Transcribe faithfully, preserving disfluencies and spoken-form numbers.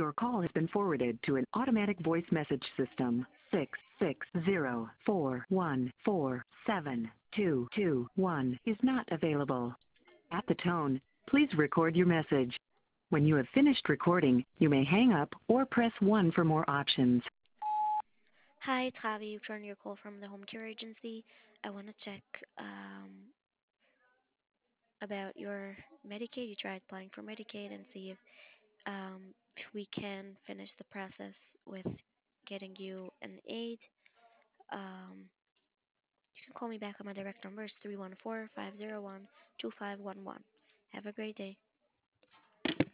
Your call has been forwarded to an automatic voice message system. Six six zero four one four seven two two one is not available. At the tone, please record your message. When you have finished recording, you may hang up or press one for more options. Hi, it's Javi. You returned your call from the home care agency. I want to check um, about your Medicaid. You tried applying for Medicaid and see if, um, if we can finish the process with getting you an aid. Um, you can call me back on my direct number. It's three one four, five zero one, two five one one. Have a great day.